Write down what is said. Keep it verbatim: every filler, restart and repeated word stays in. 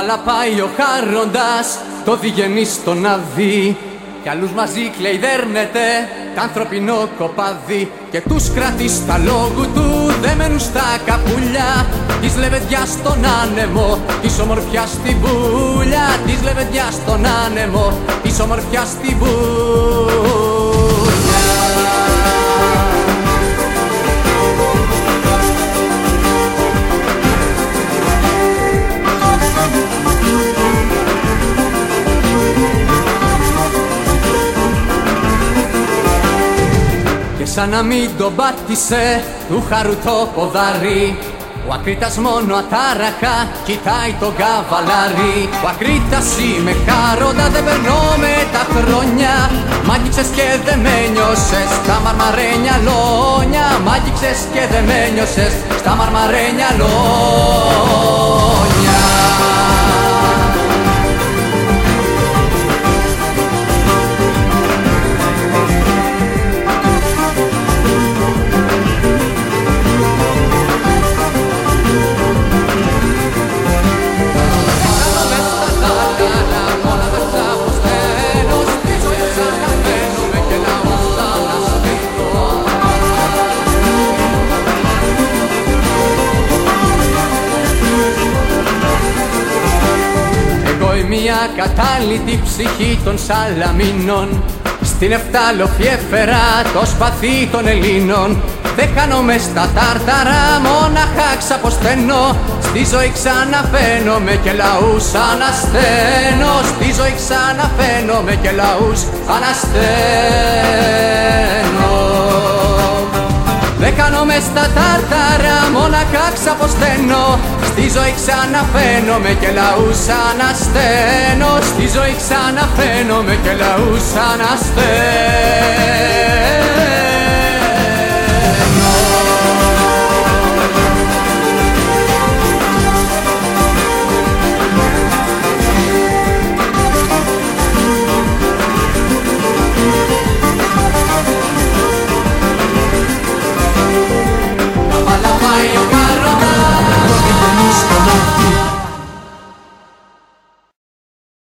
Αλλά πάει ο χάροντας το διγενή στον άδει κι άλλους μαζί κλαίει δέρνεται τ' ανθρωπινό κοπάδι και τους κρατεί στα λόγου του δεμένους στα καπούλια της λεβεδιάς στον άνεμο, της ομορφιάς στη βούλια, της λεβεδιάς στον άνεμο, της ομορφιάς στη βούλια. Σαν να μην τον πάτησε του χαρού το ποδάρι, ο Ακρίτας μόνο ατάραχα κοιτάει τον καβαλάρι. Ο Ακρίτας είμαι χάροντα, δεν περνώ με τα χρόνια. Μ' άγγιξες και δεν με νιώσες στα μαρμαρένια λόνια. Μ' άγγιξες και δεν με νιώσες στα μαρμαρένια λόνια. Μια κατάλητη ψυχή των Σαλαμίνων στην εφτάλοφη έφερα το σπαθί των Ελλήνων. Δεν χάνομαι στα τάρταρα, μόναχα ξαποσταίνω. Στη ζωή ξαναφαίνομαι και λαούς ανασταίνω. Στη ζωή ξαναφαίνομαι και λαούς ανασταίνω. Δεν χάνομαι στα τάρταρα, μόναχα ξαποσταίνω. Στη ζωή ξαναφαίνομαι και λαούς ανασταίνω. Στη ζωή ξαναφαίνομαι και λαούς ανασταίνω.